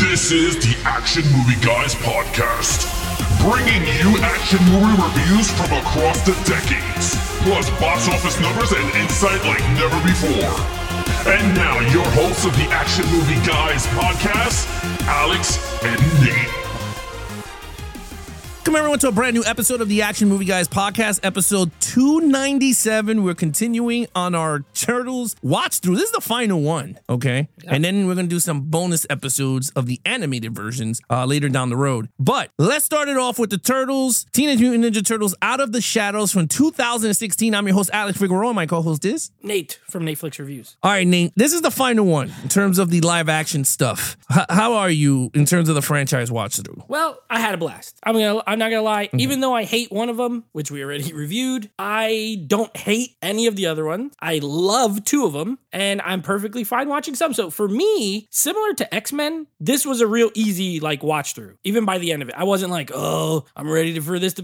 This is the Action Movie Guys podcast, bringing you action movie reviews from across the decades, plus box office numbers and insight like never before. And now, your hosts of the Action Movie Guys podcast, Alex and Nate. Welcome everyone to a brand new episode of the Action Movie Guys podcast, episode 297. We're continuing on our Turtles watch through. This is the final one, okay? Yep. And then we're going to do some bonus episodes of the animated versions later down the road. But let's start it off with the Turtles, Teenage Mutant Ninja Turtles Out of the Shadows from 2016. I'm your host, Alex Figueroa. My co-host is Nate from Netflix Reviews. All right, Nate, this is the final one in terms of the live action stuff. How are you in terms of the franchise watch through? Well, I had a blast. I'm not gonna lie. Mm-hmm. Even though I hate one of them, which we already reviewed, I don't hate any of the other ones. I love two of them, and I'm perfectly fine watching some. So for me, similar to X-Men, this was a real easy watch through. Even by the end of it, I wasn't like, oh, I'm ready for this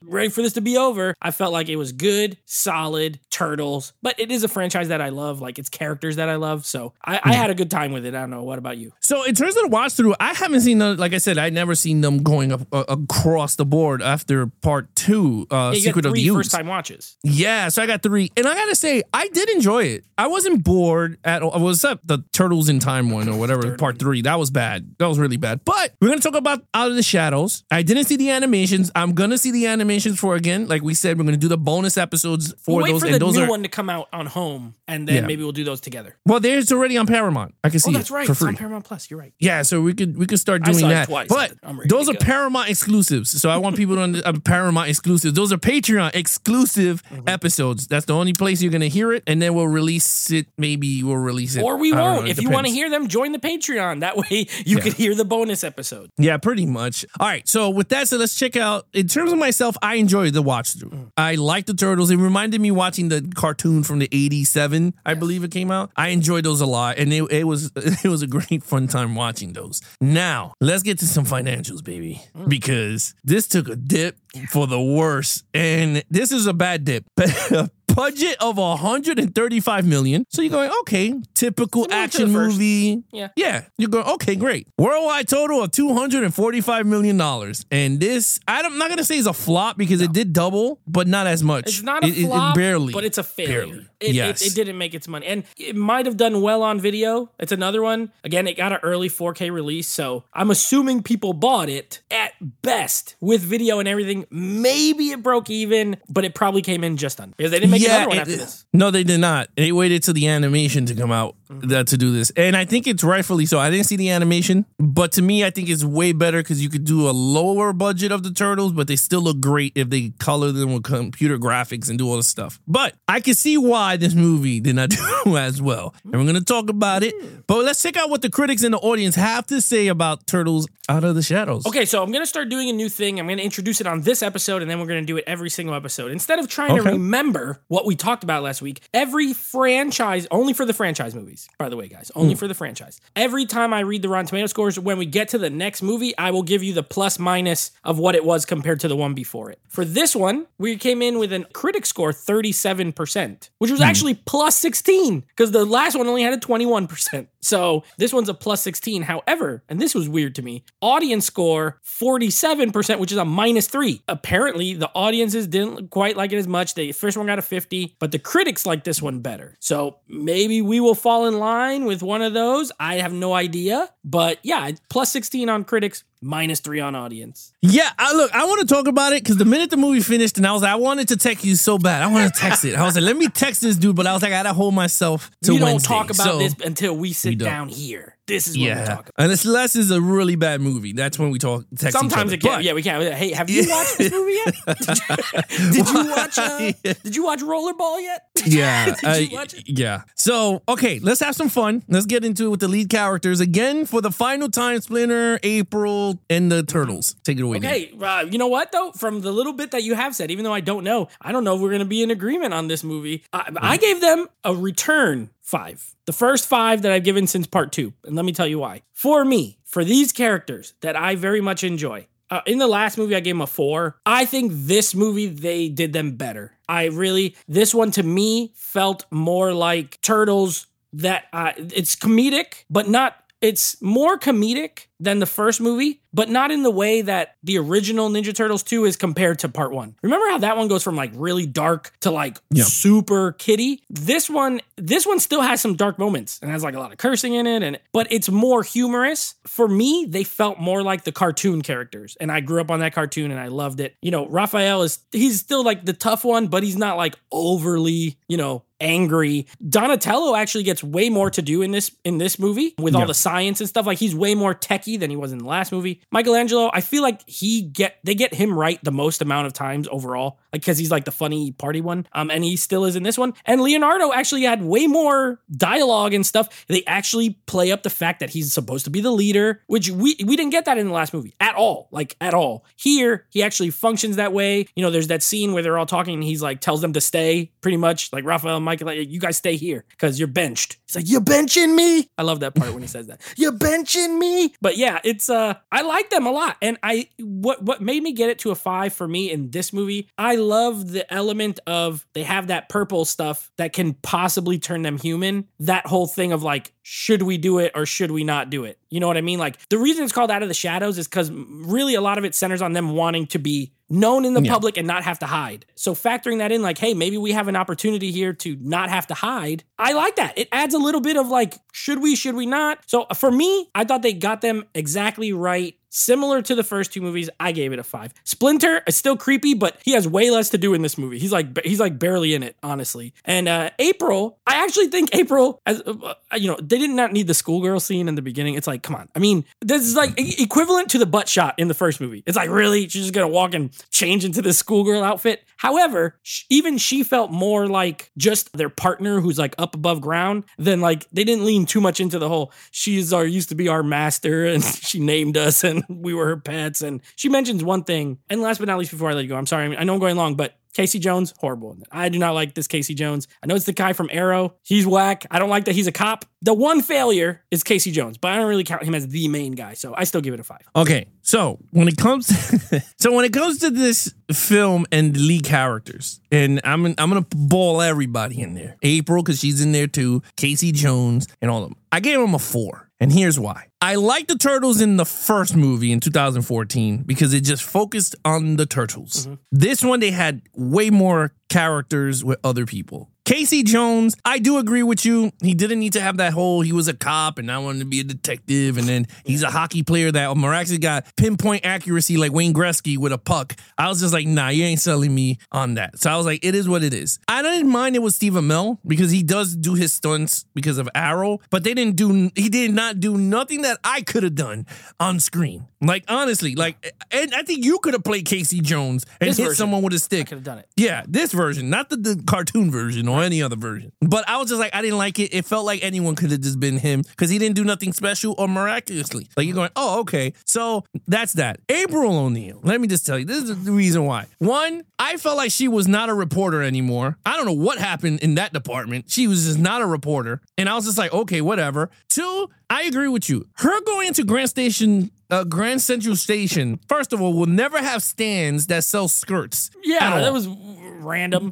to be over. I felt like it was good, solid Turtles, but it is a franchise that I love. Like, it's characters that I love, so I had a good time with it. I don't know. What about you? So in terms of the watch through, I haven't seen them. Like I said, I never seen them going up across the board after part 2, Secret of the Ooze. First time watches. Yeah, so I got 3, and I gotta say, I did enjoy it. I wasn't bored at all. Was that the Turtles in Time one or whatever? Part 3. That was bad. That was really bad. But we're gonna talk about Out of the Shadows. I didn't see the animations. I'm gonna see the animations for again. Like we said, we're gonna do the bonus episodes for those. Wait for the new one to come out on home, and then maybe we'll do those together. Well, there's already on Paramount. I can see that's right. For free. It's on Paramount Plus. You're right. Yeah, so we could start doing that. Twice, but those are Paramount exclusives. So I want people to Paramount exclusives. Those are Patreon exclusive episodes. That's the only place you're gonna hear it, and then we'll release it. Maybe we'll release it, or we won't. If you want to hear them, join the Patreon. That way you can hear the bonus episode. Yeah, pretty much. All right. So with that said, let's check out. In terms of myself, I enjoyed the watch through. I like the Turtles. It reminded me watching the cartoon from the '87, I believe it came out. I enjoyed those a lot, and it was a great fun time watching those. Now let's get to some financials, baby, because this took a dip for the worst, and this is a bad dip. Budget of $135 million. So you're going, okay, typical action movie. Yeah. You're going, okay, great. Worldwide total of $245 million. And this, I'm not going to say it's a flop because it did double, but not as much. It's not a flop, barely, but it's a failure. Barely. It didn't make its money. And it might have done well on video. It's another one. Again, it got an early 4K release, so I'm assuming people bought it at best with video and everything. Maybe it broke even, but it probably came in just under. Because they didn't make another one after this. No, they did not. They waited till the animation to come out to do this. And I think it's rightfully so. I didn't see the animation, but to me, I think it's way better because you could do a lower budget of the Turtles, but they still look great if they color them with computer graphics and do all this stuff. But I can see why this movie did not do as well. And we're going to talk about it. But let's check out what the critics and the audience have to say about Turtles Out of the Shadows. Okay, so I'm going to start doing a new thing. I'm going to introduce it on this episode, and then we're going to do it every single episode. Instead of trying to remember what we talked about last week, every franchise, only for the franchise movies, by the way, guys, only for the franchise. Every time I read the Rotten Tomato scores, when we get to the next movie, I will give you the plus minus of what it was compared to the one before it. For this one, we came in with a critic score 37%, which was actually plus 16 because the last one only had a 21%. So this one's a plus 16. However, and this was weird to me, audience score 47%, which is a minus 3. Apparently, the audiences didn't quite like it as much. The first one got a 50, but the critics like this one better. So maybe we will fall in line with one of those. I have no idea. But yeah, plus 16 on critics, minus 3 on audience. Yeah, I want to talk about it because the minute the movie finished, and I wanted to text you so bad. I want to text it. I was like, let me text this dude, but I was like, I gotta hold myself to Wednesday. We don't talk about this until we sit down here. This is what we talk about. Unless it's a really bad movie. That's when we talk. Sometimes it can. Yeah, we can. Hey, have you watched this movie yet? Did you watch Rollerball yet? Yeah. Did you watch it? Yeah. So, okay, let's have some fun. Let's get into it with the lead characters. Again, for the final time, Splinter, April, and the Turtles. Take it away. Okay, you know what, though? From the little bit that you have said, even though I don't know if we're going to be in agreement on this movie. I gave them a return 5. The first 5 that I've given since part 2. And let me tell you why. For me, for these characters that I very much enjoy, in the last movie, I gave them a 4. I think this movie, they did them better. This one to me felt more like Turtles that it's comedic, but not it's more comedic than the first movie, but not in the way that the original Ninja Turtles 2 is compared to part 1. Remember how that one goes from like really dark to like super kiddie? This one still has some dark moments and has like a lot of cursing in it, but it's more humorous. For me, they felt more like the cartoon characters, and I grew up on that cartoon and I loved it. You know, Raphael he's still like the tough one, but he's not like overly, angry. Donatello actually gets way more to do in this movie with all the science and stuff. Like, he's way more techie than he was in the last movie. Michelangelo, I feel like they get him right the most amount of times overall, like, because he's like the funny party one, and he still is in this one. And Leonardo actually had way more dialogue and stuff. They actually play up the fact that he's supposed to be the leader, which we didn't get that in the last movie at all. Like, at all. Here, he actually functions that way. There's that scene where they're all talking and he's like tells them to stay, pretty much, like Raphael and Michael, like, you guys stay here because you're benched. He's like, you're benching me? I love that part when he says that. You're benching me? But yeah, it's I like them a lot. And what made me get it to a 5 for me in this movie, I love the element of they have that purple stuff that can possibly turn them human. That whole thing of like, should we do it or should we not do it? You know what I mean? Like, the reason it's called Out of the Shadows is because really a lot of it centers on them wanting to be known in the public and not have to hide. So factoring that in, like, hey, maybe we have an opportunity here to not have to hide. I like that. It adds a little bit of like, should we not? So for me, I thought they got them exactly right. Similar to the first 2 movies, I gave it a 5. Splinter is still creepy, but he has way less to do in this movie. He's like barely in it, honestly. And April, I actually think April, as they did not need the schoolgirl scene in the beginning. It's like, come on. I mean, this is like equivalent to the butt shot in the first movie. It's like, really? She's just gonna walk and change into this schoolgirl outfit? However, even she felt more like just their partner who's like up above ground than like, they didn't lean too much into the whole, used to be our master and she named us and we were her pets. And she mentions one thing, and last but not least, before I let you go, I'm sorry, I know I'm going long, but Casey Jones, horrible in it. I do not like this Casey Jones. I know it's the guy from Arrow. He's whack. I don't like that he's a cop. The one failure is Casey Jones, but I don't really count him as the main guy, so I still give it a 5. Okay, so when it comes to this film and the lead characters, and I'm gonna ball everybody in there. April, because she's in there too. Casey Jones and all of them. I gave him a 4. And here's why. I liked the Turtles in the first movie in 2014 because it just focused on the Turtles. Mm-hmm. This one, they had way more characters with other people. Casey Jones, I do agree with you. He didn't need to have that whole, he was a cop and I wanted to be a detective. And then he's a hockey player that miraculously got pinpoint accuracy like Wayne Gretzky with a puck. I was just like, nah, you ain't selling me on that. So I was like, it is what it is. I didn't mind it with Steve Amell because he does do his stunts because of Arrow, but he did not do nothing that I could have done on screen. Like, honestly, like, and I think you could have played Casey Jones and hit someone with a stick. I could have done it. Yeah, this version, not the cartoon version or any other version. But I was just like, I didn't like it. It felt like anyone could have just been him because he didn't do nothing special or miraculously. Like, you're going, oh, okay. So that's that. April O'Neil, let me just tell you, this is the reason why. One, I felt like she was not a reporter anymore. I don't know what happened in that department. She was just not a reporter. And I was just like, okay, whatever. Two, I agree with you. Her going into Grand Central Station, first of all, will never have stands that sell skirts. Yeah, that was random.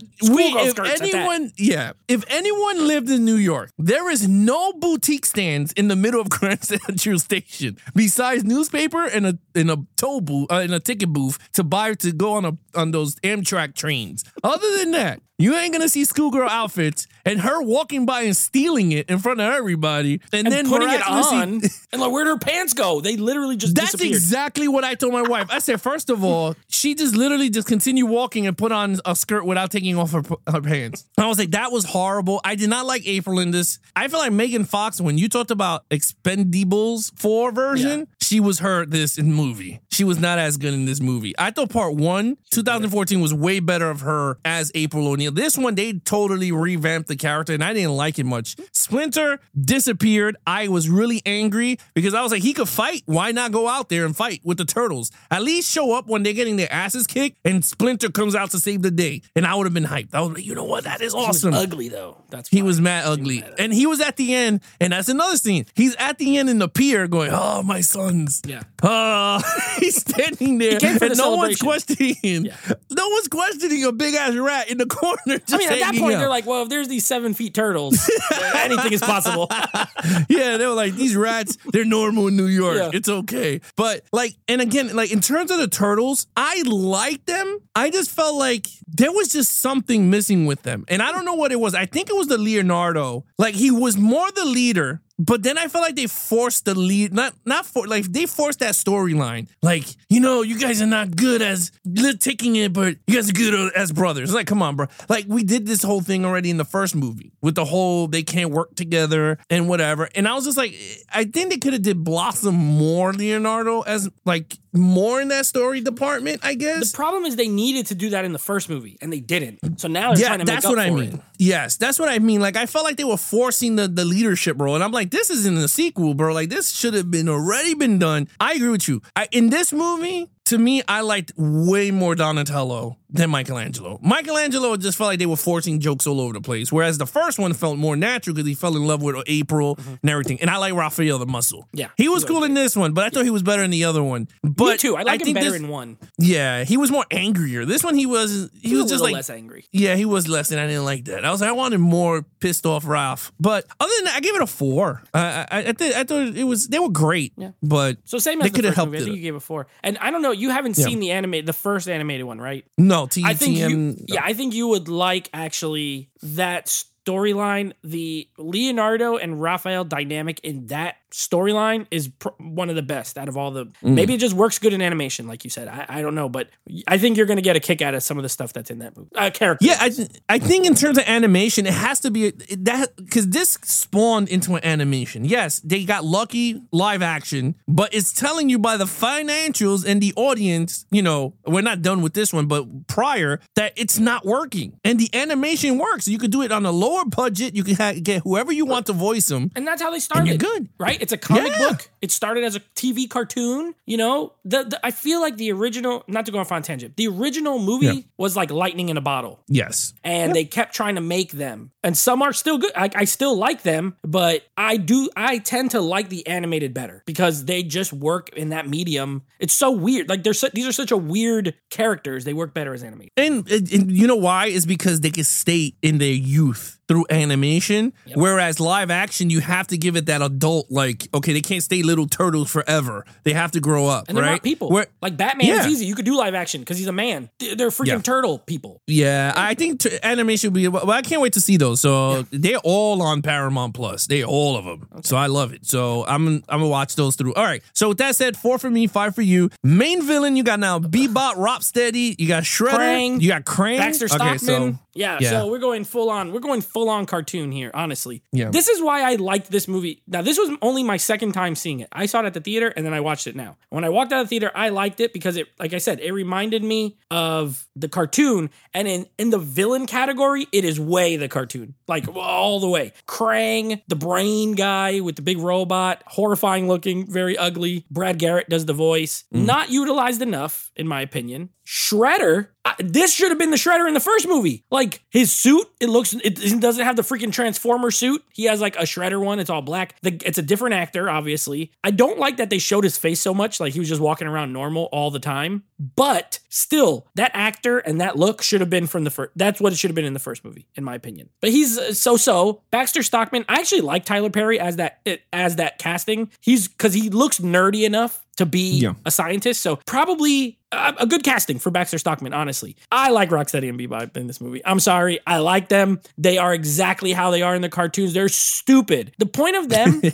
If anyone lived in New York, there is no boutique stands in the middle of Grand Central Station besides newspaper and a toll booth, in a ticket booth to go on those Amtrak trains. Other than that, you ain't gonna see schoolgirl outfits and her walking by and stealing it in front of everybody and then putting it on. And like, where'd her pants go? They literally just disappeared. That's exactly what I told my wife. I said, first of all, she just literally just continued walking and put on a skirt without taking off her pants. I was like, that was horrible. I did not like April in this. I feel like Megan Fox, when you talked about Expendables 4 version, she was this in movie. She was not as good in this movie. I thought part 1, 2014, was way better of her as April O'Neil. This one, they totally revamped the character, and I didn't like it much. Splinter disappeared. I was really angry because I was like, he could fight. Why not go out there and fight with the Turtles? At least show up when they're getting their asses kicked, and Splinter comes out to save the day. And I would have been hyped. I was like, you know what? That is awesome. He was ugly, though. He was mad ugly. And he was at the end, and that's another scene. He's at the end in the pier going, oh, my son. guns. Yeah. He's standing there, came for and the no one's celebration. questioning. Yeah. No one's questioning a big ass rat in the corner. Just I mean, at that hanging point, out. they're like, well, if there's these 7 feet turtles, anything is possible. Yeah, they were like, these rats, they're normal in New York. Yeah. It's okay. But like, and again, like in terms of the turtles, I like them. I just felt like there was just something missing with them. And I don't know what it was. I think it was the Leonardo. Like he was more the leader. But then I felt like they forced the lead, they forced that storyline. Like, you know, you guys are not good as taking it, but you guys are good as brothers. It's like, come on, bro. Like, we did this whole thing already in the first movie with the whole they can't work together and whatever. And I was just like, I think they could have did Blossom more Leonardo as like more in that story department, I guess. The problem is they needed to do that in the first movie, and they didn't. So now they're trying to make up for it. That's what I mean. Yes, that's what I mean. Like, I felt like they were forcing the leadership role, and I'm like, this isn't a sequel, bro. Like, this should have already been done. I agree with you. In this movie, to me, I liked way more Donatello than Michelangelo. Michelangelo just felt like they were forcing jokes all over the place, whereas the first one felt more natural because he fell in love with April and everything. And I like Raphael the Muscle. Yeah, he was cool in this one, but I thought he was better in the other one. But me too. I like him better in one. Yeah, he was more angrier. This one, he was just like less angry. Yeah, he was less, and I didn't like that. I was like, I wanted more pissed off Ralph. But other than that, I gave it a 4. I thought they were great. Yeah. But so same they as the first helped movie. I think you gave it 4. And I don't know. You haven't seen the first animated one, right? No, I think you would like actually that storyline. The Leonardo and Raphael dynamic in that storyline is one of the best out of all the. Maybe it just works good in animation, like you said. I don't know, but I think you're going to get a kick out of some of the stuff that's in that movie. Character. Yeah, I think in terms of animation, it has to be that because this spawned into an animation. Yes, they got lucky live action, but it's telling you by the financials and the audience, you know, we're not done with this one, but prior that it's not working, and the animation works. You could do it on a lower budget. You can get whoever you want to voice them, and that's how they started. And you're good, right? It's a comic book. It started as a TV cartoon. You know, I feel like the original, not to go off on a tangent, the original movie was like lightning in a bottle. Yes. And they kept trying to make them. And some are still good. I still like them, but I tend to like the animated better because they just work in that medium. It's so weird. Like these are such a weird characters. They work better as animated. And you know why? Is because they can stay in their youth through animation, whereas live action, you have to give it that adult, like, okay, they can't stay little turtles forever. They have to grow up, and they're right? not people. Like Batman is easy. You could do live action because he's a man. They're freaking turtle people. Yeah, I think animation will be, well, I can't wait to see those. So they're all on Paramount Plus. They all of them. Okay. So I love it. So I'm gonna watch those through. All right. So with that said, 4 for me, 5 for you. Main villain, you got now Bebop, Rocksteady, you got Shredder, Krang, you got Krang, Baxter Stockman. Okay, so, so we're going full on cartoon here, honestly. Yeah. This is why I liked this movie. Now, this was only my second time seeing it. I saw it at the theater and then I watched it now. When I walked out of the theater, I liked it because it, like I said, it reminded me of the cartoon. And in the villain category, it is way the cartoon. Like all the way. Krang, the brain guy with the big robot, horrifying looking, very ugly. Brad Garrett does the voice. Not utilized enough, in my opinion. Shredder, this should have been the Shredder in the first movie. Like his suit, it doesn't have the freaking Transformer suit. He has like a Shredder one. It's all black. It's a different actor, obviously. I don't like that they showed his face so much. Like he was just walking around normal all the time. But still, that actor and that look should have been from the first. That's what it should have been in the first movie, in my opinion. But he's so-so. Baxter Stockman, I actually like Tyler Perry as that casting. Because he looks nerdy enough to be a scientist. So probably a good casting for Baxter Stockman, honestly. I like Rocksteady and Bebop in this movie. I'm sorry. I like them. They are exactly how they are in the cartoons. They're stupid. The point of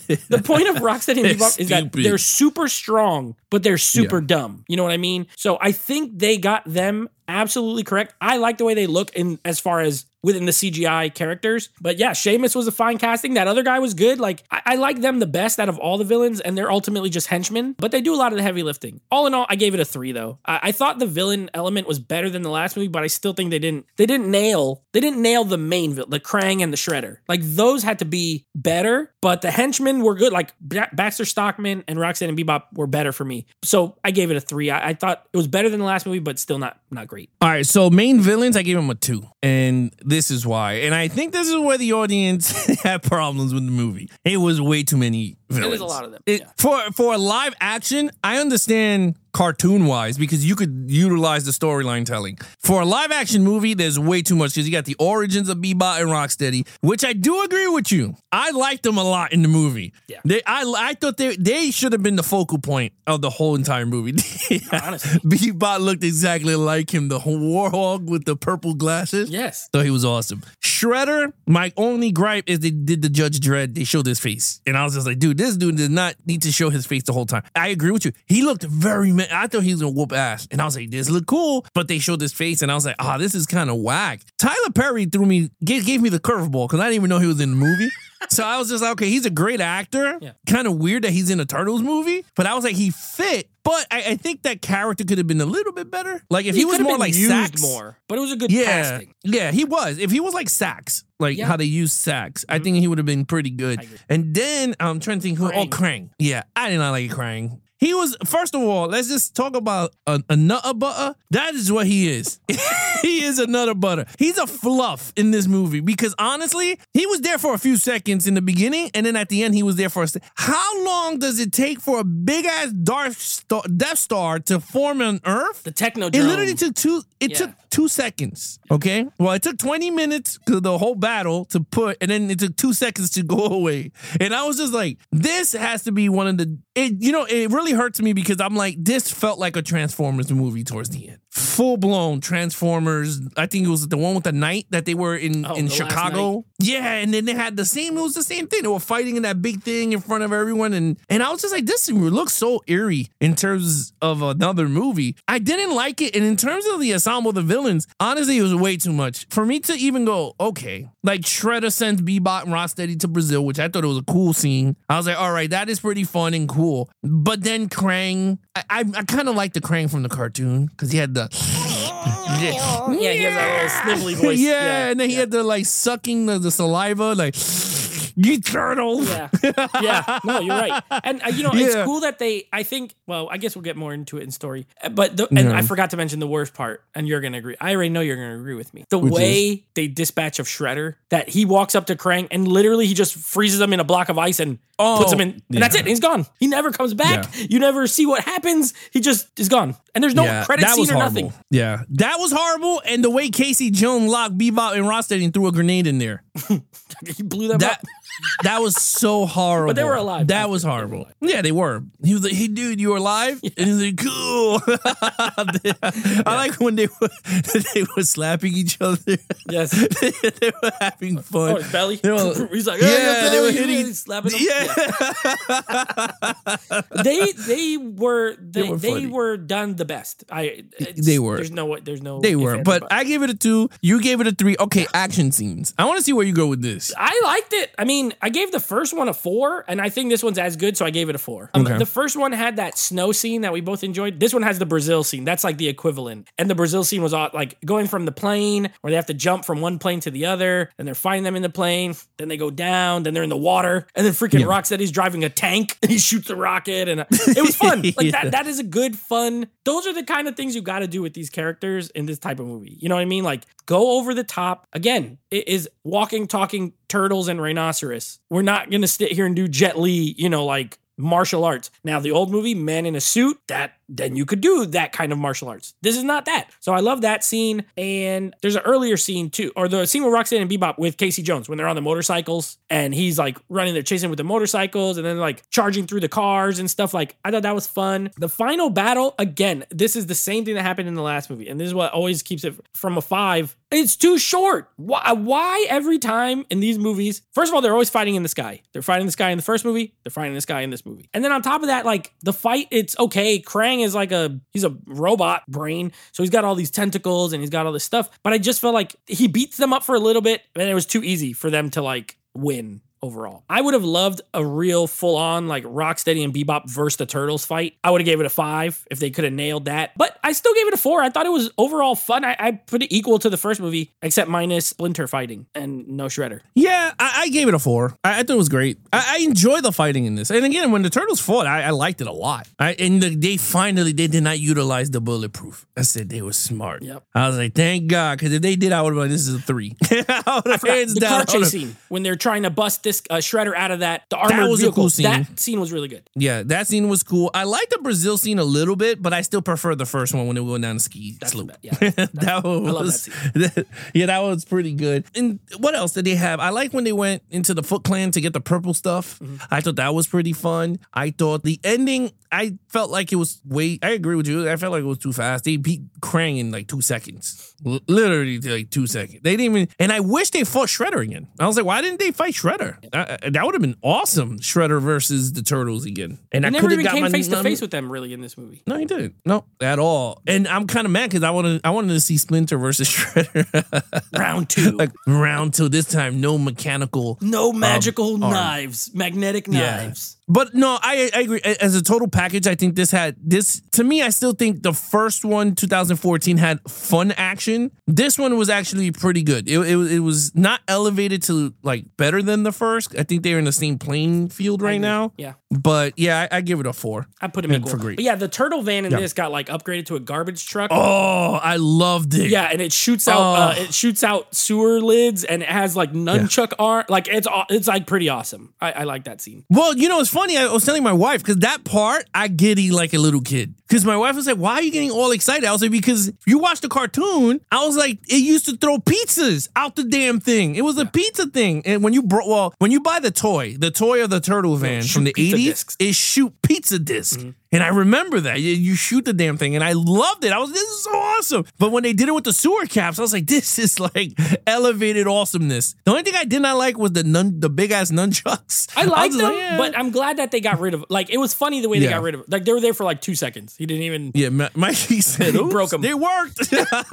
Rocksteady and Bebop is that they're super strong, but they're super dumb. You know what I mean? So I think they got them absolutely correct. I like the way they look in as far as within the CGI characters. But yeah, Sheamus was a fine casting. That other guy was good. Like, I like them the best out of all the villains, and they're ultimately just henchmen, but they do a lot of the heavy lifting. All in all, I gave it a 3 though. I thought the villain element was better than the last movie, but I still think they didn't nail the main villain, the Krang and the Shredder. Like, those had to be better, but the henchmen were good. Like Baxter Stockman and Roxanne and Bebop were better for me. So I gave it a 3. I thought it was better than the last movie, but still not great. All right, so main villains, I gave them a 2. And this is why. And I think this is where the audience had problems with the movie. It was way too many villains. There's a lot of them. For a live action, I understand cartoon wise because you could utilize the storyline telling. For a live action movie, there's way too much because you got the origins of Bebop and Rocksteady, which I do agree with you. I liked them a lot in the movie. Yeah. I thought they should have been the focal point of the whole entire movie. Honestly. Bebop looked exactly like him, the warhog with the purple glasses. Yes. So he was awesome. Shredder, my only gripe is they did the Judge Dredd. They showed his face. And I was just like, dude, this dude did not need to show his face the whole time. I agree with you. He looked very, I thought he was going to whoop ass. And I was like, this look cool. But they showed his face and I was like, this is kind of whack. Tyler Perry gave me the curveball because I didn't even know he was in the movie. So I was just like, okay, he's a great actor. Yeah. Kind of weird that he's in a Turtles movie. But I was like, he fit. But I think that character could have been a little bit better. Like if he was more like Sax. More, but it was a good casting. Yeah, he was. If he was like Sax, like how they use Sax, I think he would have been pretty good. And then I'm trying to think who. Oh, Krang. Yeah, I did not like Krang. He was, first of all, let's just talk about a nutter butter. That is what he is. He is a nutter butter. He's a fluff in this movie because honestly, he was there for a few seconds in the beginning and then at the end he was there for How long does it take for a big ass Death Star to form on Earth? The Technodrome. It literally took took 2 seconds. Okay? Well, it took 20 minutes because the whole battle to put, and then it took 2 seconds to go away. And I was just like, this has to be one of the, it really hurts me because I'm like, this felt like a Transformers movie towards the end. Full blown Transformers. I think it was the one with the night that they were in Chicago. Yeah, and then they had it was the same thing. They were fighting in that big thing in front of everyone. And I was just like, this looks so eerie in terms of another movie. I didn't like it. And in terms of the ensemble of the villains, honestly, it was way too much. For me to even go, okay, like Shredder sends Bebop and Rocksteady to Brazil, which I thought it was a cool scene. I was like, all right, that is pretty fun and cool. But then Krang, I kind of like the Krang from the cartoon because he had the he has that little snivelly voice. Yeah, and then he had the like sucking the saliva, like you turtle. Yeah. No, you're right. And it's cool that I guess we'll get more into it in story. But I forgot to mention the worst part, and you're gonna agree. I already know you're gonna agree with me. The way they dispatch of Shredder, that he walks up to Krang and literally he just freezes him in a block of ice and puts him in, and that's it. He's gone. He never comes back. Yeah. You never see what happens. He just is gone, and there's no credit scene or nothing. Yeah, that was horrible. And the way Casey Jones locked Bebop and Rocksteady and threw a grenade in there, he blew them up. That was so horrible. But they were alive. That was horrible. Yeah, they were. He was like, hey, dude, you were alive? Yeah. And he's like, cool. I like when they were slapping each other. Yes. They were having fun. Oh, his belly? He's like, yeah, they were hitting. Slapping him. Yeah. They were done the best. They were. There's no. They were. But I gave it a 2. You gave it a 3. Okay, action scenes. I want to see where you go with this. I liked it. I mean, I gave the first one a 4, and I think this one's as good, so I gave it a 4. The first one had that snow scene that we both enjoyed. This one has the Brazil scene. That's like the equivalent. And the Brazil scene was like going from the plane, where they have to jump from one plane to the other, and they're fighting them in the plane, then they go down, then they're in the water, and then freaking Rocksteady's driving a tank, and he shoots a rocket, and it was fun. Like that is a good, fun. Those are the kind of things you got to do with these characters in this type of movie. You know what I mean? Like, go over the top. Again, it is walking, talking turtles and rhinoceros. We're not going to sit here and do Jet Li, like martial arts. Now, the old movie, Man in a Suit, then you could do that kind of martial arts. This is not that. So I love that scene. And there's an earlier scene too, or the scene with Roxanne and Bebop with Casey Jones when they're on the motorcycles and he's like running, they're chasing with the motorcycles and then like charging through the cars and stuff. Like, I thought that was fun. The final battle, again, this is the same thing that happened in the last movie. And this is what always keeps it from a 5. It's too short. Why every time in these movies? First of all, they're always fighting in the sky. They're fighting the sky in the first movie. They're fighting the sky in this movie. And then on top of that, like the fight, it's okay. Krang is like he's a robot brain. So he's got all these tentacles and he's got all this stuff. But I just felt like he beats them up for a little bit and it was too easy for them to like win overall. I would have loved a real full-on like Rocksteady and Bebop versus the Turtles fight. I would have gave it a 5 if they could have nailed that. But I still gave it a 4. I thought it was overall fun. I put it equal to the first movie, except minus Splinter fighting and no Shredder. Yeah, I gave it a 4. I thought it was great. I enjoy the fighting in this. And again, when the Turtles fought, I liked it a lot. They did not utilize the bulletproof. I said they were smart. Yep. I was like, thank God, because if they did, I would have been, this is a 3. Hands the down, car chase scene when they're trying to bust this Shredder out of the armored was a vehicle. cool scene. That scene was really good. Yeah, that scene was cool. I like the Brazil scene a little bit, but I still prefer the first one when they were going down the ski slope. Yeah, that one I love that scene. Yeah, that was pretty good. And what else did they have? I like when they went into the Foot Clan to get the purple stuff. Mm-hmm. I thought that was pretty fun. I thought the ending, I felt like it was I agree with you. I felt like it was too fast. They beat Krang in like 2 seconds. Literally like 2 seconds. They didn't even, and I wish they fought Shredder again. I was like, why didn't they fight Shredder? That would have been awesome. Shredder versus the Turtles again. And he I never could even have got came face to face with them really in this movie. No, he didn't. No, at all. And I'm kind of mad because I wanted to see Splinter versus Shredder. Round 2. Like round 2. This time, no mechanical. No magical knives. Magnetic knives. But no, I agree. As a total package, I think to me, I still think the first one, 2014, had fun action. This one was actually pretty good. It was not elevated to like better than the first. I think they're in the same playing field right now. Yeah. But yeah, I give it a 4. I put him equal. For great. But yeah, the turtle van in this got like upgraded to a garbage truck. Oh, I loved it. Yeah, and it shoots out sewer lids and it has like nunchuck arm. Like it's like pretty awesome. I like that scene. Well, it's funny. I was telling my wife because that part I giddy like a little kid. Because my wife was like, "Why are you getting all excited?" I was like, "Because you watched the cartoon." I was like, "It used to throw pizzas out the damn thing. It was a pizza thing." And when you buy the toy of the turtle van from the 80s, it shoot pizza disc. Mm-hmm. And I remember that. You shoot the damn thing. And I loved it. This is so awesome. But when they did it with the sewer caps, I was like, this is like elevated awesomeness. The only thing I did not like was the big ass nunchucks. I liked them, but I'm glad that they got rid of it. Like, it was funny the way they got rid of it. Like, they were there for like 2 seconds. He didn't even... Yeah, Mikey said, he broke them. They worked.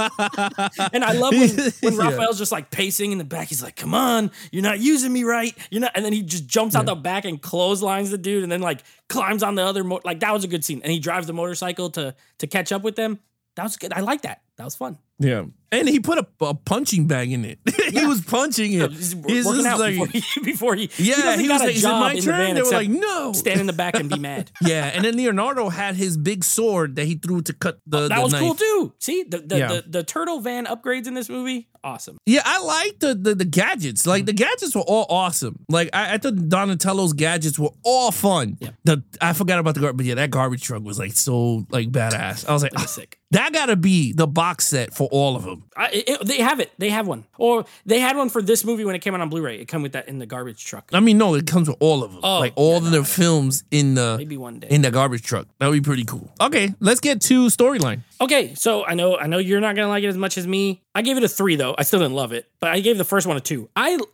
And I love when Raphael's just like pacing in the back. He's like, come on, you're not using me right. You're not. And then he just jumps out the back and clotheslines the dude and then like climbs on the other like that was a good scene. And he drives the motorcycle to catch up with them. That was good. I like that. That was fun. Yeah. And he put a punching bag in it. He was punching it. He's working out like, before he yeah, he was got like, a job is it my turn? They were like, no. Stand in the back and be mad. Yeah, and then Leonardo had his big sword that he threw to cut the that was knife. cool too. See, the turtle van upgrades in this movie, awesome. Yeah, I like the gadgets. Like the gadgets were all awesome. Like I thought Donatello's gadgets were all fun. Yeah. I forgot about the garbage, but yeah, that garbage truck was like so like badass. I was like, sick. That gotta be the box set for all of them. They have it. They have one. Or they had one for this movie when it came out on Blu-ray. It came with that in the garbage truck. I mean, no, it comes with all of them. Oh, like all of the films in the maybe one day in the garbage truck. That would be pretty cool. Okay, let's get to storyline. Okay, so I know you're not gonna like it as much as me. I gave it a 3 though. I still didn't love it, but I gave the first one a 2.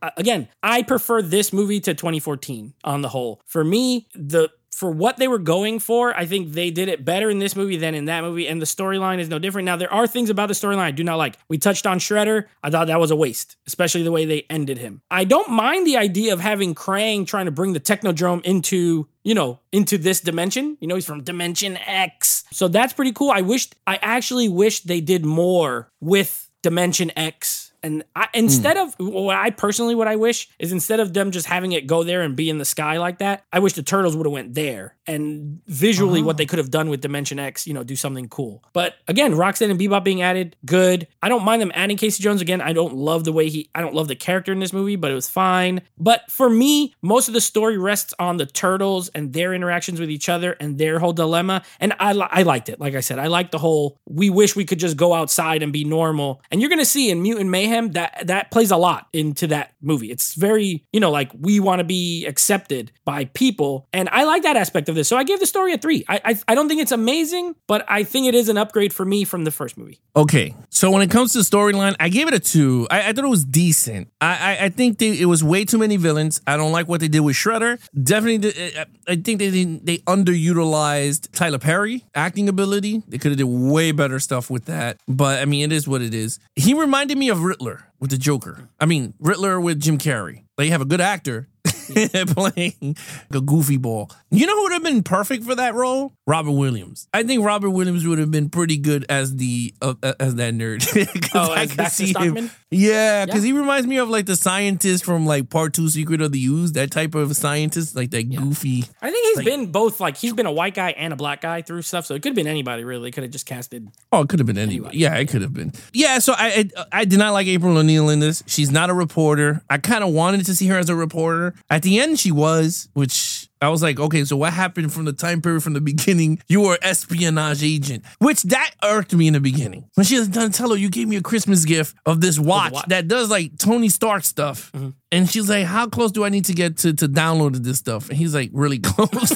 I prefer this movie to 2014 on the whole. For me, for what they were going for, I think they did it better in this movie than in that movie, and the storyline is no different. Now, there are things about the storyline I do not like. We touched on Shredder. I thought that was a waste, especially the way they ended him. I don't mind the idea of having Krang trying to bring the Technodrome into this dimension. He's from Dimension X. So that's pretty cool. I actually wish they did more with Dimension X. And instead of what I wish is instead of them just having it go there and be in the sky like that, I wish the Turtles would have went there and visually what they could have done with Dimension X, do something cool. But again, Rocksteady and Bebop being added, good. I don't mind them adding Casey Jones again. I don't love I don't love the character in this movie, but it was fine. But for me, most of the story rests on the Turtles and their interactions with each other and their whole dilemma. And I liked it. Like I said, I liked the whole, we wish we could just go outside and be normal. And you're going to see in Mutant Mayhem, that plays a lot into that movie. It's very, like we want to be accepted by people. And I like that aspect of this. So I gave the story a 3. I don't think it's amazing, but I think it is an upgrade for me from the first movie. Okay. So when it comes to storyline, I gave it a 2. I thought it was decent. I think it was way too many villains. I don't like what they did with Shredder. Definitely, I think they underutilized Tyler Perry acting ability. They could have did way better stuff with that. But I mean, it is what it is. He reminded me of Riddler with the Joker. I mean, Riddler with Jim Carrey. Like, you have a good actor. playing a goofy ball. You know who would have been perfect for that role? Robert Williams. I think Robert Williams would have been pretty good as the as that nerd. As Baxter Stockman? Yeah, because he reminds me of like the scientist from like Part 2 Secret of the Ooze, that type of scientist, like that goofy. I think he's been both, like he's been a white guy and a black guy through stuff, so it could have been anybody really. Could have just casted. Oh, it could have been anybody. Yeah, it could have been. Yeah, so I did not like April O'Neil in this. She's not a reporter. I kind of wanted to see her as a reporter. At the end, she was, which I was like, okay, so what happened from the time period from the beginning? You were an espionage agent, which that irked me in the beginning. When she was done, tell her, you gave me a Christmas gift of this watch that does like Tony Stark stuff. Mm-hmm. And she's like, how close do I need to get to download this stuff? And he's like, really close.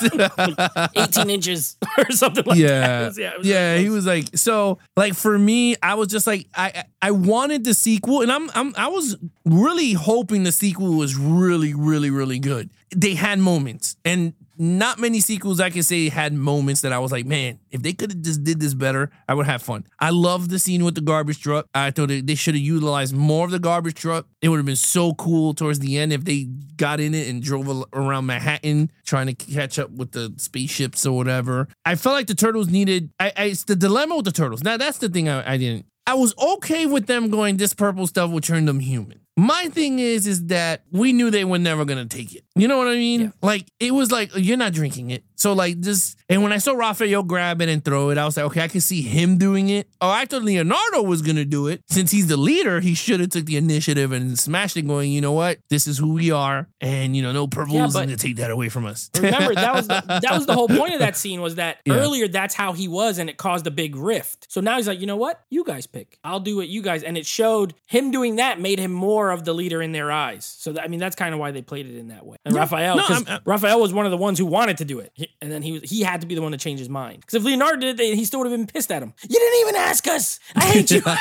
18 inches or something like that. Yeah, he was like, so like for me, I was just like, I wanted the sequel, and I was really hoping the sequel was really, really, really good. They had moments, and not many sequels I can say had moments that I was like, man, if they could have just did this better, I would have fun. I love the scene with the garbage truck. I thought they should have utilized more of the garbage truck. It would have been so cool towards the end if they got in it and drove around Manhattan trying to catch up with the spaceships or whatever. I felt like the Turtles needed, it's the dilemma with the Turtles. Now, that's the thing I didn't. I was okay with them going, this purple stuff will turn them human. My thing is that we knew they were never going to take it. You know what I mean? Yeah. Like, it was like, you're not drinking it. So, like, this, and when I saw Raphael grab it and throw it, I was like, okay, I can see him doing it. Oh, I thought Leonardo was going to do it. Since he's the leader, he should have took the initiative and smashed it, going, you know what? This is who we are. And, you know, no purple is going to take that away from us. Remember, that was the whole point of that scene, was that earlier that's how he was, and it caused a big rift. So now he's like, you know what? You guys pick. I'll do what you guys. And it showed him doing that made him more of the leader in their eyes. So, that's kind of why they played it in that way. And Raphael was one of the ones who wanted to do it. And then he had to be the one to change his mind. Because if Leonardo did it, he still would have been pissed at him. You didn't even ask us. I hate you.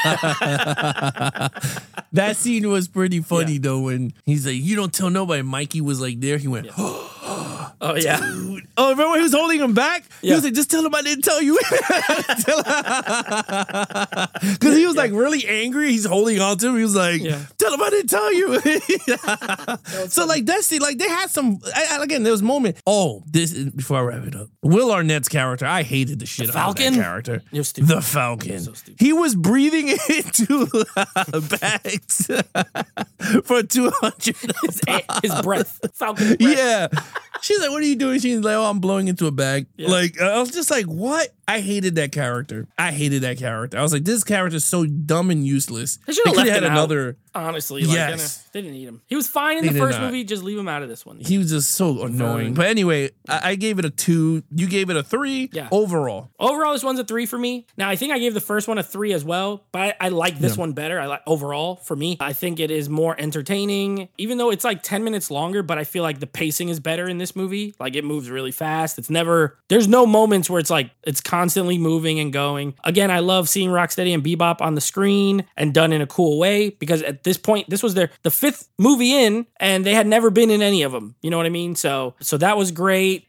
That scene was pretty funny, though, when he's like, you don't tell nobody. Mikey was like there. He went, oh, yeah. Dude. Oh, remember when he was holding him back? Yeah. He was like, just tell him I didn't tell you. Because he was like really angry. He's holding on to him. He was like, tell him I didn't tell you. So like that scene, like they had some, again, there was a moment. Oh, before I wrap it up. Will Arnett's character, I hated the shit out of that character. You're stupid. The Falcon. So stupid. He was breathing into bags for 200. His breath. Falcon's breath. Yeah. She's like, what are you doing? She's like, oh, I'm blowing into a bag. Yeah. Like, I was just like, what? I hated that character. I was like, this character is so dumb and useless. They should have left him out, honestly. Yes. They didn't need him. He was fine in the first movie. Just leave him out of this one. He was just so annoying. But anyway, I gave it a 2. You gave it a 3 overall. Overall, this one's a 3 for me. Now, I think I gave the first one a 3 as well, but I like this one better. I like overall, for me, I think it is more entertaining, even though it's like 10 minutes longer, but I feel like the pacing is better in this movie. Like, it moves really fast. There's no moments where it's like, it's constantly moving and going. Again, I love seeing Rocksteady and Bebop on the screen and done in a cool way, because at this point, this was the 5th movie in, and they had never been in any of them. You know what I mean? So that was great.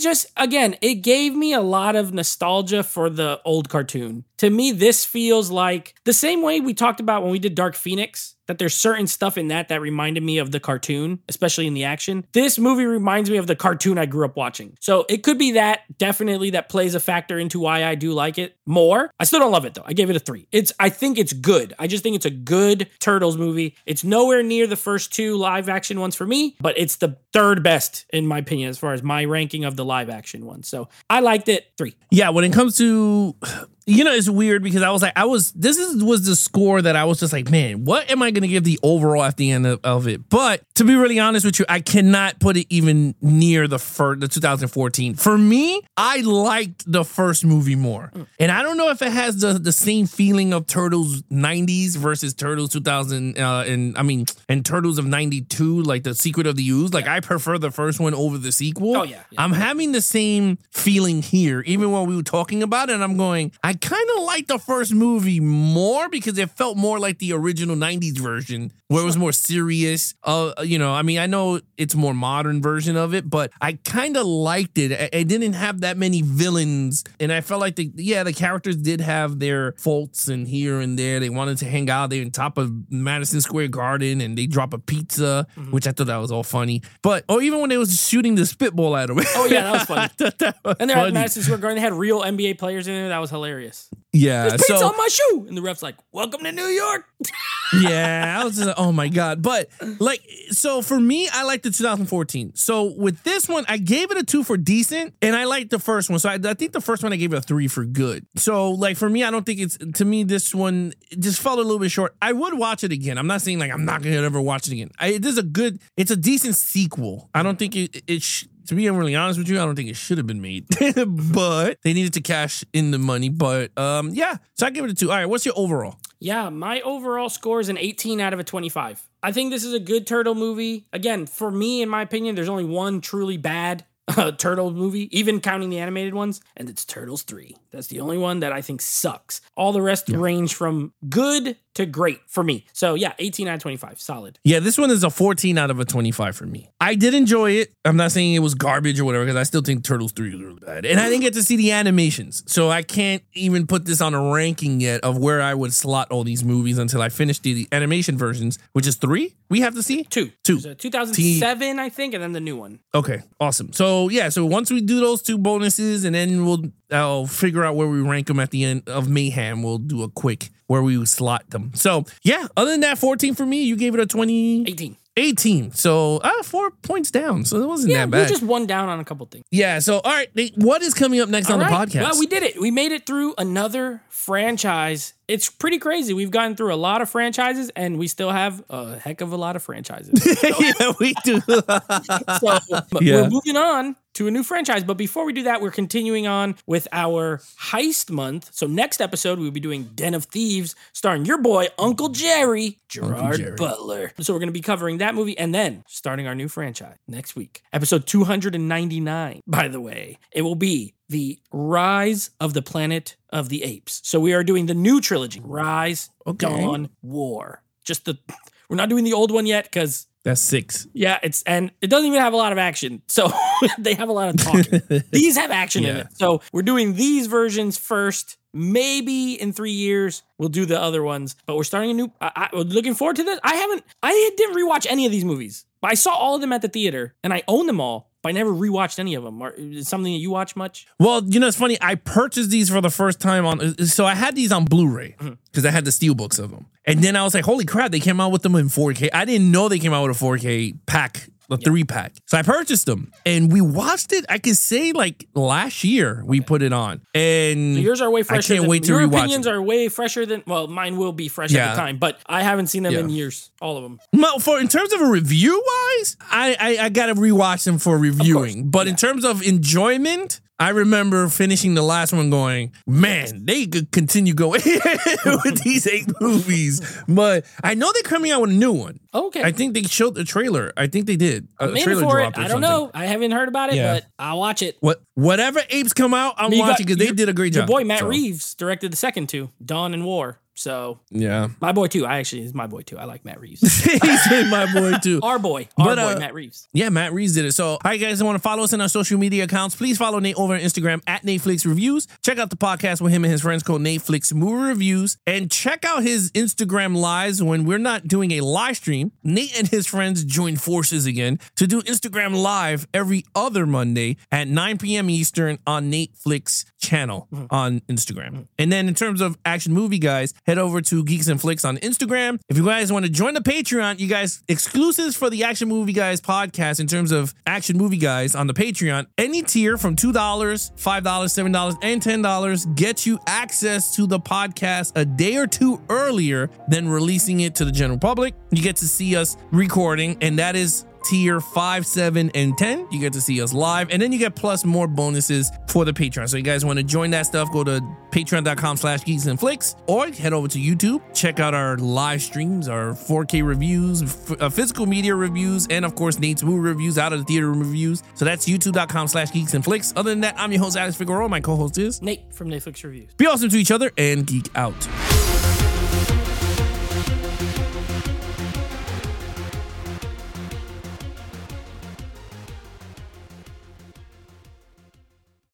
It gave me a lot of nostalgia for the old cartoon. To me, this feels like the same way we talked about when we did Dark Phoenix, that there's certain stuff in that reminded me of the cartoon, especially in the action. This movie reminds me of the cartoon I grew up watching. So it could be that, definitely, that plays a factor into why I do like it more. I still don't love it, though. I gave it a 3. I think it's good. I just think it's a good Turtles movie. It's nowhere near the first 2 live action ones for me, but it's the 3rd best, in my opinion, as far as my ranking of the live action ones. So I liked it. 3. Yeah, when it comes to... You know, it's weird because this was the score that I was just like, man, what am I going to give the overall at the end of it? But to be really honest with you, I cannot put it even near the 2014. For me, I liked the first movie more. And I don't know if it has the same feeling of Turtles 90s versus Turtles 2000 and Turtles of 92, like the Secret of the Ooze. Like, I prefer the first one over the sequel. Oh, yeah. I'm having the same feeling here, even when we were talking about it, and I'm going, I kind of like the first movie more because it felt more like the original 90s version where it was more serious. I mean, I know it's a more modern version of it, but I kind of liked it. It didn't have that many villains, and I felt like the characters did have their faults and here and there. They wanted to hang out there on top of Madison Square Garden, and they drop a pizza, which I thought that was all funny. Or even when they was shooting the spitball at him. Oh yeah, that was funny. That was and they're funny. at Madison Square Garden. They had real NBA players in there. That was hilarious. Yeah, There's pizza on my shoe, and the ref's like, "Welcome to New York." Yeah, I was just like, oh my God. But so for me, I like the 2014. So with this one, I gave it a 2 for decent, and I liked the first one. So I think the first one I gave it a 3 for good. So for me, I don't think this one just felt a little bit short. I would watch it again. I'm not saying I'm not going to ever watch it again. It's a decent sequel. I don't think to be really honest with you, I don't think it should have been made, but they needed to cash in the money. But yeah, so I give it a 2. All right, what's your overall? Yeah, my overall score is an 18 out of a 25. I think this is a good turtle movie. Again, for me, in my opinion, there's only one truly bad turtle movie, even counting the animated ones, and it's Turtles 3. That's the only one that I think sucks. All the rest range from good to great for me. So yeah, 18 out of 25, solid. Yeah, this one is a 14 out of a 25 for me. I did enjoy it. I'm not saying it was garbage or whatever, because I still think Turtles 3 is really bad. And I didn't get to see the animations, so I can't even put this on a ranking yet of where I would slot all these movies until I finish the animation versions, which is 3 we have to see? 2. There's a 2007, I think, and then the new one. Okay, awesome. So yeah, so once we do those 2 bonuses, and then I'll figure out where we rank them at the end of Mayhem. We'll do a quick where we slot them. So yeah, other than that, 14 for me. You gave it a 20. 18. So 4 points down. So it wasn't that bad. We just one down on a couple things. Yeah. So all right, Nate, what is coming up next on the podcast? Well, we did it. We made it through another franchise. It's pretty crazy. We've gotten through a lot of franchises, and we still have a heck of a lot of franchises. Yeah, we do. We're moving on to a new franchise. But before we do that, we're continuing on with our heist month. So next episode, we'll be doing Den of Thieves, starring your boy, Uncle Jerry, Gerard Butler. So we're going to be covering that movie, and then starting our new franchise next week. Episode 299, by the way. It will be The Rise of the Planet of the Apes. So we are doing the new trilogy, Rise, Dawn, War. We're not doing the old one yet because that's 6. Yeah, and it doesn't even have a lot of action. So they have a lot of talking. These have action in it. So we're doing these versions first. Maybe in 3 years we'll do the other ones. But we're starting a new. We're looking forward to this. I didn't rewatch any of these movies, but I saw all of them at the theater, and I own them all. But I never rewatched any of them. Is it something that you watch much? Well, it's funny. I purchased these for the first time so I had these on Blu-ray because I had the steelbooks of them. And then I was like, holy crap, they came out with them in 4K. I didn't know they came out with a 4K pack. A 3-pack. So I purchased them and we watched it. I could say last year we put it on, and so yours are way fresher. I can't wait to your rewatch. Your opinions are way fresher than mine will be fresh at the time, but I haven't seen them in years. All of them. Well, in terms of a review wise, I got to rewatch them for reviewing. But in terms of enjoyment, I remember finishing the last one going, man, they could continue going with these 8 movies. But I know they're coming out with a new one. Okay. I think they showed the trailer. I think they did. A trailer dropped. I don't know. I haven't heard about it, but I'll watch it. Whatever apes come out, I'm watching because they did a great job. Your boy Matt Reeves directed the second 2, Dawn and War. So yeah, my boy too. He's my boy too. I like Matt Reeves. He's my boy too. Our boy, Matt Reeves. Yeah, Matt Reeves did it. So, all right, guys, I want to follow us on our social media accounts. Please follow Nate over on Instagram at Netflix Reviews. Check out the podcast with him and his friends called Netflix Movie Reviews, and check out his Instagram lives when we're not doing a live stream. Nate and his friends join forces again to do Instagram Live every other Monday at 9 p.m. Eastern on Netflix channel on Instagram. And then in terms of Action Movie Guys, head over to Geeks and Flicks on Instagram. If you guys want to join the Patreon, you guys exclusives for the Action Movie Guys podcast in terms of Action Movie Guys on the Patreon. Any tier from $2, $5, $7, and $10 gets you access to the podcast a day or 2 earlier than releasing it to the general public. You get to see us recording, and that is tier 5, 7, and 10, you get to see us live. And then you get plus more bonuses for the Patreon. So you guys want to join that stuff, go to patreon.com/geeksandflicks or head over to YouTube. Check out our live streams, our 4K reviews, physical media reviews, and of course, Nate's movie reviews, out of the theater reviews. So that's youtube.com/geeksandflicks. Other than that, I'm your host, Alex Figueroa. My co-host is Nate from Netflix Reviews. Be awesome to each other and geek out.